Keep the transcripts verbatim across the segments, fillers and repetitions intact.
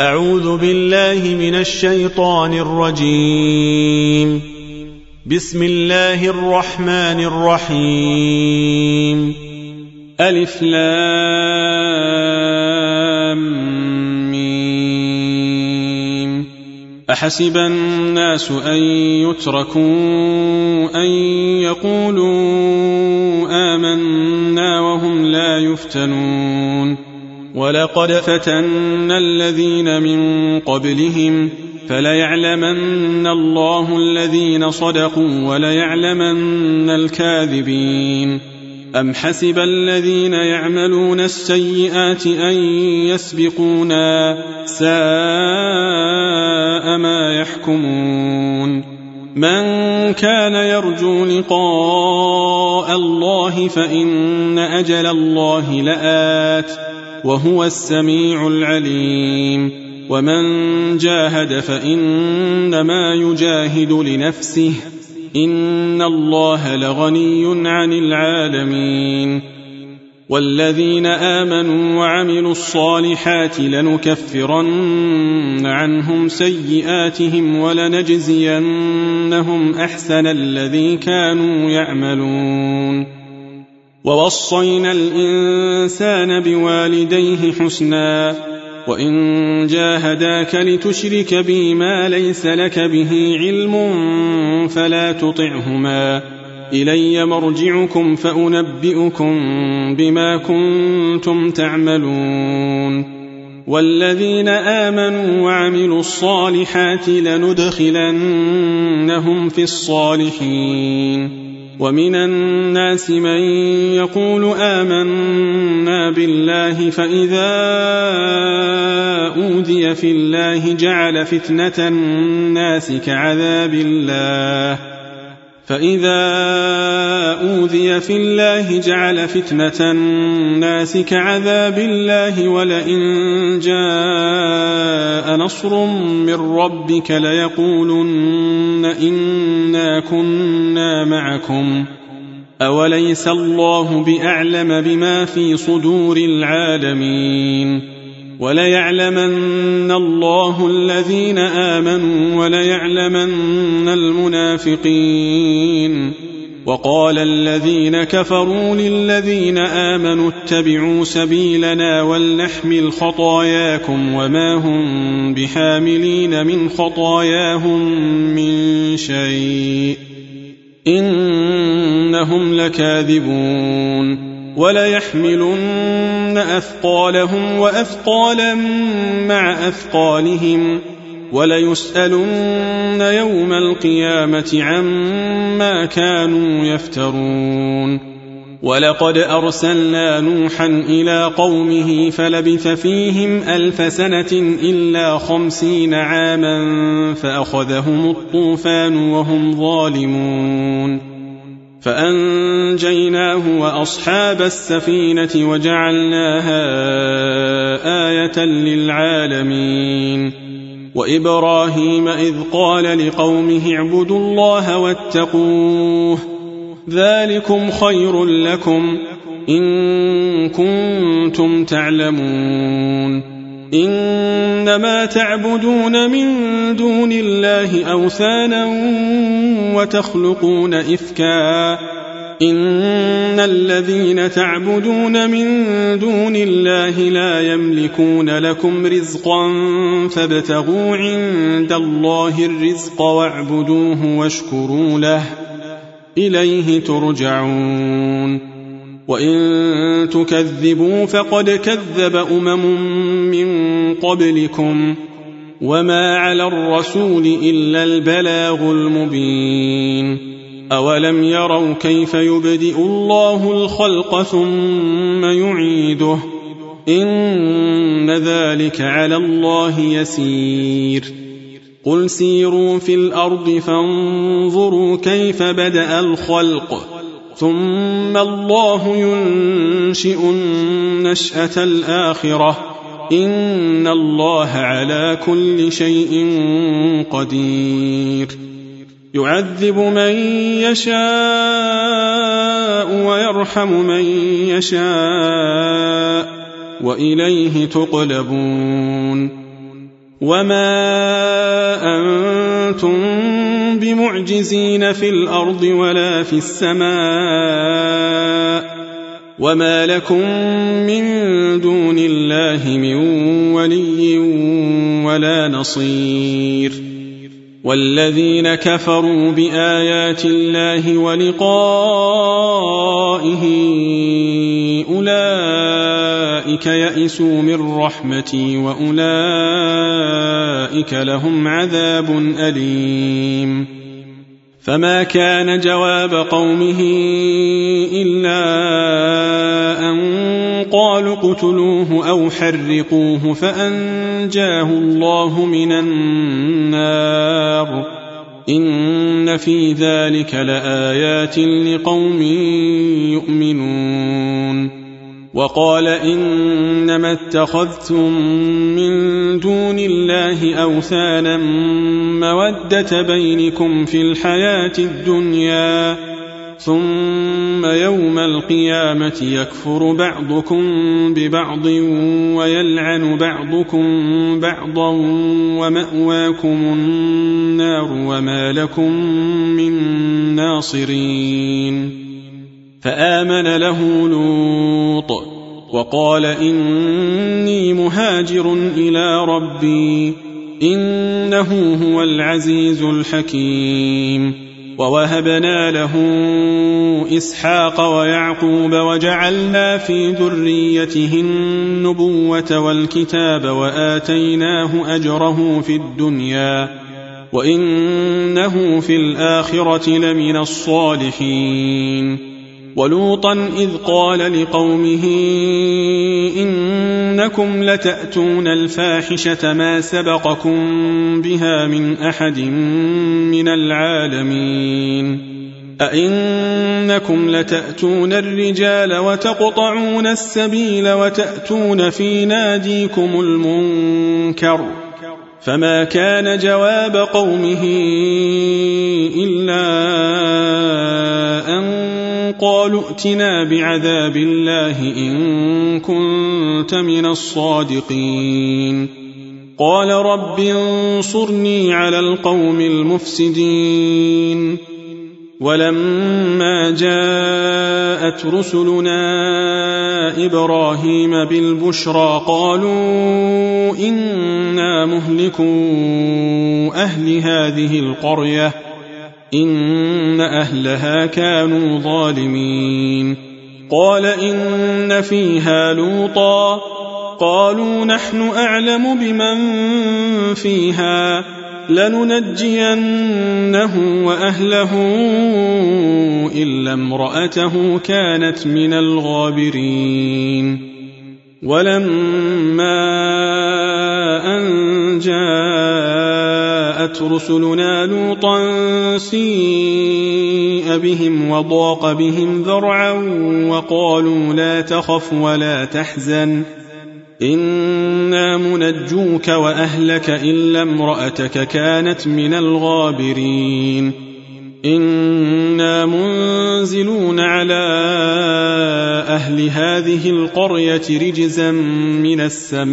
أعوذ بالله من الشيطان الرجيم. بسم الله الرحمن الرحيم. ألف لام ميم. أحسب الناس أن يتركوا أن يقولوا آمنا وهم لا يفتنون. ولقد فتنا الذين من قبلهم فليعلمن الله الذين صدقوا وليعلمن الكاذبين. أم حسب الذين يعملون السيئات أن يسبقونا ساء ما يحكمون. من كان يرجو لقاء الله فإن أجل الله لآت وهو السميع العليم. ومن جاهد فإنما يجاهد لنفسه إن الله لغني عن العالمين. والذين آمنوا وعملوا الصالحات لنكفرن عنهم سيئاتهم ولنجزينهم أحسن الذي كانوا يعملون. ووصينا الإنسان بوالديه حسنا وإن جاهداك لتشرك بي ما ليس لك به علم فلا تطعهما إلي مرجعكم فأنبئكم بما كنتم تعملون. والذين آمنوا وعملوا الصالحات لندخلنهم في الصالحين. ومن الناس من يقول آمنا بالله فإذا أوذي في الله جعل فتنة الناس كعذاب الله فإذا أوذي في الله جعل فتنة الناس كعذاب الله ولئن جاء نصر من ربك ليقولن إنا كنا معكم أوليس الله بأعلم بما في صدور العالمين. وليعلمن الله الذين آمنوا وليعلمن المنافقين. وقال الذين كفروا للذين آمنوا اتبعوا سبيلنا ولنحمل خطاياكم وما هم بحاملين من خطاياهم من شيء إنهم لكاذبون. وليحملن أثقالهم وأثقالا مع أثقالهم وليسألن يوم القيامة عما كانوا يفترون. ولقد أرسلنا نوحا إلى قومه فلبث فيهم ألف سنة إلا خمسين عاما فأخذهم الطوفان وهم ظالمون. فأنجيناه وأصحاب السفينة وجعلناها آية للعالمين. وإبراهيم إذ قال لقومه اعبدوا الله واتقوه ذلكم خير لكم إن كنتم تعلمون. إنما تعبدون من دون الله أوثانا وتخلقون إفكا إن الذين تعبدون من دون الله لا يملكون لكم رزقا فابتغوا عند الله الرزق واعبدوه واشكروا له إليه ترجعون. وإن تكذبوا فقد كذب أمم من قبلكم وما على الرسول إلا البلاغ المبين. أولم يروا كيف يبدئ الله الخلق ثم يعيده إن ذلك على الله يسير. قل سيروا في الأرض فانظروا كيف بدأ الخلق ثم الله ينشئ النشأة الآخرة إن الله على كل شيء قدير. يعذب من يشاء ويرحم من يشاء وإليه تقلبون. وما أنتم بمعجزين في الأرض ولا في السماء وما لكم من دون الله من ولي ولا نصير والذين كفروا بآيات الله ولقائه أولئك يئسوا من رحمتي وأولئك لهم عذاب أليم فما كان جواب قومه إلا أن قالوا اقتلوه أو حرقوه فأنجاه الله من النار إن في ذلك لآيات لقوم يؤمنون وقال إنما اتخذتم من دون الله أوثانا مودة بينكم في الحياة الدنيا ثم يوم القيامة يكفر بعضكم ببعض ويلعن بعضكم بعضا ومأواكم النار وما لكم من ناصرين فآمن له لوط وقال إني مهاجر إلى ربي إنه هو العزيز الحكيم ووهبنا له إسحاق ويعقوب وجعلنا في ذريته النبوة والكتاب وآتيناه أجره في الدنيا وإنه في الآخرة لمن الصالحين ولوطا إذ قال لقومه إنكم لتأتون الفاحشة ما سبقكم بها من أحد من العالمين أئنكم لتأتون الرجال وتقطعون السبيل وتأتون في ناديكم المنكر فما كان جواب قومه إلا أن قالوا ائتنا بعذاب الله إن كنت من الصادقين قال رب انصرني على القوم المفسدين ولما جاءت رسلنا إبراهيم بالبشرى قالوا إنا مهلكو أهل هذه القرية إن أهلها كانوا ظالمين قال إن فيها لوطا قالوا نحن أعلم بمن فيها لننجينه وأهله إلا امرأته كانت من الغابرين ولما أن جاءت رسلنا لوطا سيء بهم وضاق بهم ذرعا وقالوا لا تخف ولا تحزن إنا منجوك وأهلك إلا امرأتك كانت من الغابرين إنا منزلون على أهل هذه القرية رجزا من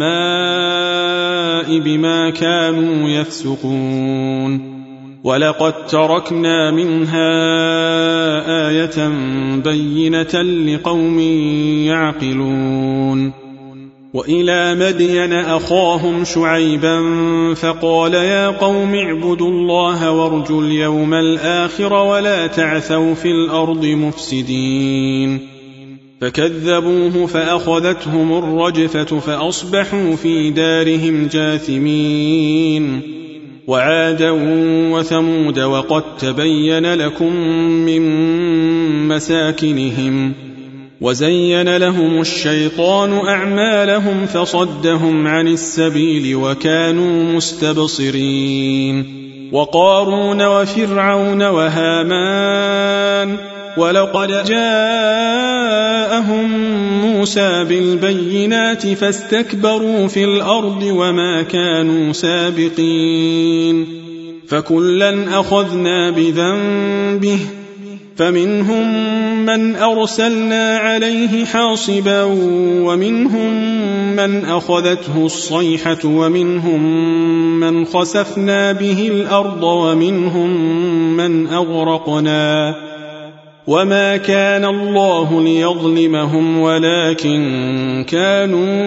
السماء بما كانوا يفسقون ولقد تركنا منها آية بينة لقوم يعقلون وإلى مدين أخاهم شعيبا فقال يا قوم اعبدوا الله وارجوا اليوم الآخر ولا تعثوا في الأرض مفسدين فكذبوه فأخذتهم الرجفة فأصبحوا في دارهم جاثمين وعادا وثمود وقد تبين لكم من مساكنهم وزين لهم الشيطان أعمالهم فصدهم عن السبيل وكانوا مستبصرين وقارون وفرعون وهامان ولقد جاءهم موسى بالبينات فاستكبروا في الأرض وما كانوا سابقين فكلا أخذنا بذنبه فمنهم من أرسلنا عليه حاصبا ومنهم من أخذته الصيحة ومنهم من خسفنا به الأرض ومنهم من أغرقنا وما كان الله ليظلمهم ولكن كانوا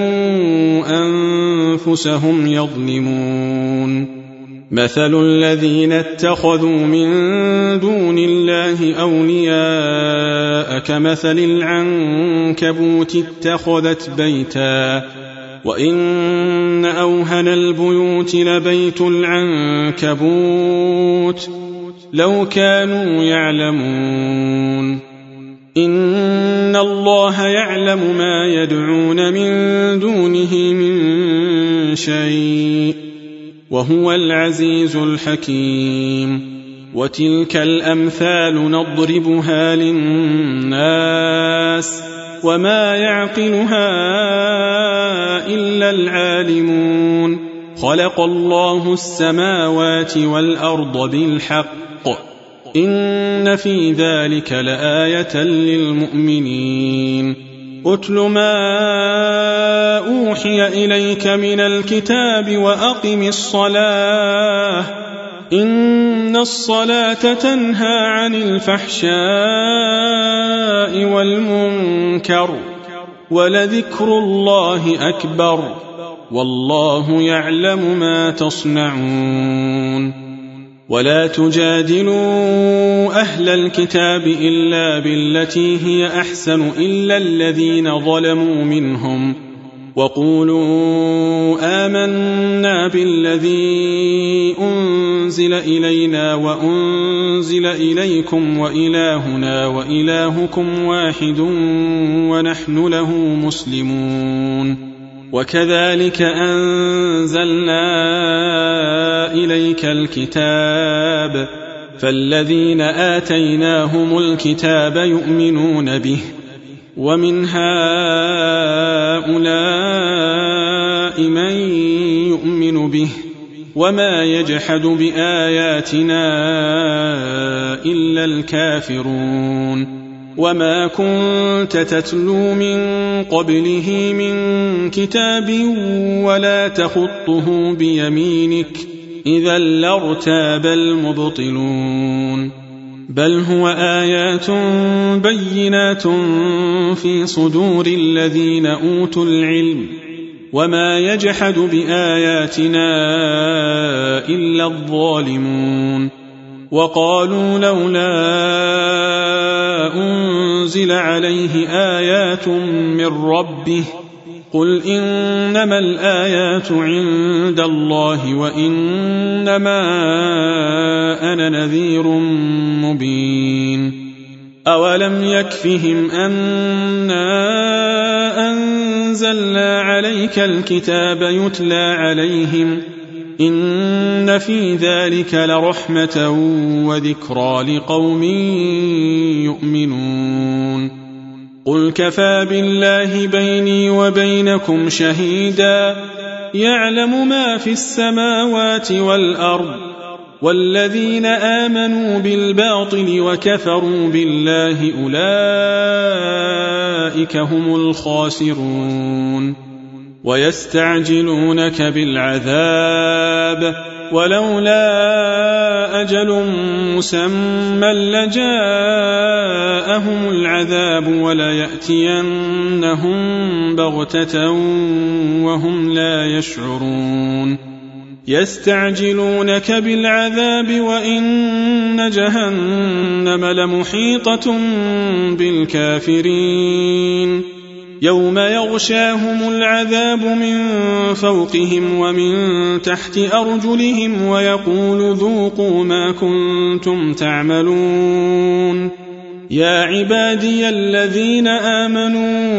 أنفسهم يظلمون مثل الذين اتخذوا من دون الله أولياء كمثل العنكبوت اتخذت بيتا وإن أوهن البيوت لبيت العنكبوت لو كانوا يعلمون إن الله يعلم ما يدعون من دونه من شيء وهو العزيز الحكيم وتلك الأمثال نضربها للناس وما يعقلها إلا العالمون خلق الله السماوات والأرض بالحق إن في ذلك لآية للمؤمنين أتل ما أوحي إليك من الكتاب وأقم الصلاة إن الصلاة تنهى عن الفحشاء والمنكر ولذكر الله أكبر والله يعلم ما تصنعون ولا تجادلوا أهل الكتاب إلا بالتي هي أحسن إلا الذين ظلموا منهم وقولوا آمنا بالذي أنزل إلينا وأنزل إليكم وإلهنا وإلهكم واحد ونحن له مسلمون وكذلك أنزلنا إليك الكتاب فالذين آتيناهم الكتاب يؤمنون به ومن هؤلاء من يؤمن به وما يجحد بآياتنا إلا الكافرون وما كنت تتلو من قبله من كتاب ولا تخطه بيمينك إذا لارتاب المبطلون بل هو آيات بينات في صدور الذين أوتوا العلم وما يجحد بآياتنا إلا الظالمون وقالوا لولا أنزل عليه آيات من ربه قل إنما الآيات عند الله وإنما أنا نذير مبين أولم يكفهم أنا أنزلنا عليك الكتاب يتلى عليهم إن في ذلك لرحمة وذكرى لقوم يؤمنون قل كفى بالله بيني وبينكم شهيدا يعلم ما في السماوات والأرض والذين آمنوا بالباطل وكفروا بالله أولئك هم الخاسرون ويستعجلونك بالعذاب ولولا أجل مسمى لجاءهم العذاب وليأتينهم بغتة وهم لا يشعرون يستعجلونك بالعذاب وإن جهنم لمحيطة بالكافرين يوم يغشاهم العذاب من فوقهم ومن تحت أرجلهم ويقول ذوقوا ما كنتم تعملون يا عبادي الذين آمنوا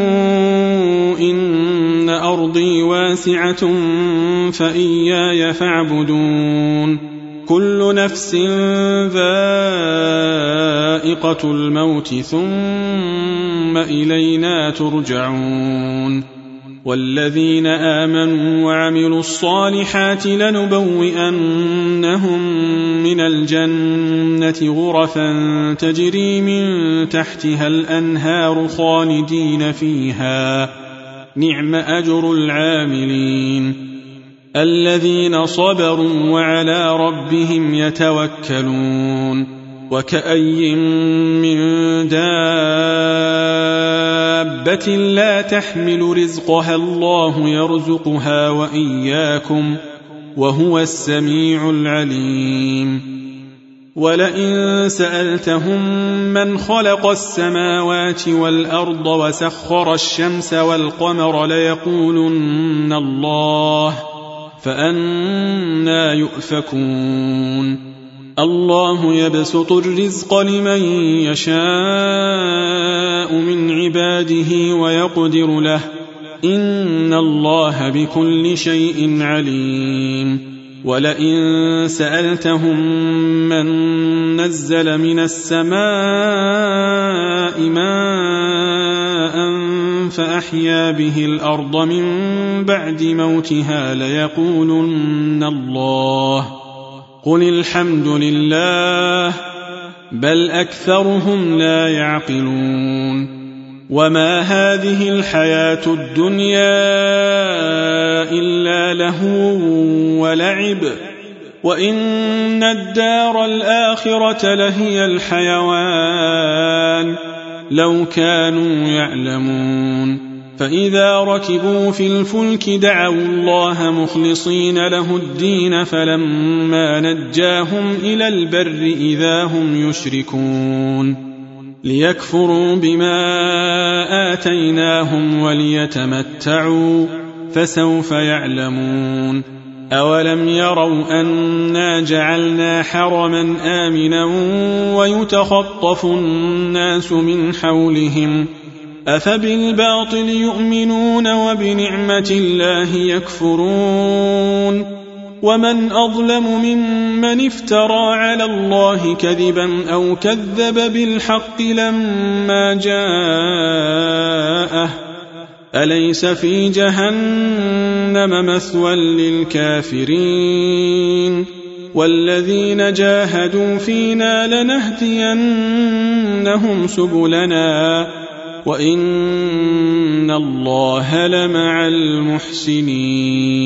إن أرضي واسعة فإياي فاعبدون كل نفس ذائقة الموت ثم إلينا ترجعون والذين آمنوا وعملوا الصالحات لنبوئنهم من الجنة غرفا تجري من تحتها الأنهار خالدين فيها نعم أجر العاملين الذين صبروا وعلى ربهم يتوكلون وكأي من دابة لا تحمل رزقها الله يرزقها وإياكم وهو السميع العليم ولئن سألتهم من خلق السماوات والأرض وسخر الشمس والقمر ليقولن الله فأنى يؤفكون الله يبسط الرزق لمن يشاء من عباده ويقدر له إن الله بكل شيء عليم ولئن سألتهم من نزل من السماء ماء فأحيا به الأرض من بعد موتها ليقولن الله قل الحمد لله بل أكثرهم لا يعقلون وما هذه الحياة الدنيا إلا لهو ولعب وإن الدار الآخرة لهي الحيوان لو كانوا يعلمون فإذا ركبوا في الفلك دعوا الله مخلصين له الدين فلما نجاهم إلى البر إذا هم يشركون ليكفروا بما آتيناهم وليتمتعوا فسوف يعلمون أولم يروا أنا جعلنا حرما آمنا ويتخطف الناس من حولهم أفبالباطل يؤمنون وبنعمة الله يكفرون ومن أظلم ممن افترى على الله كذبا أو كذب بالحق لما جاءه أليس في جهنم مثوى للكافرين والذين جاهدوا فينا لنهدينهم سبلنا وإن الله لمع المحسنين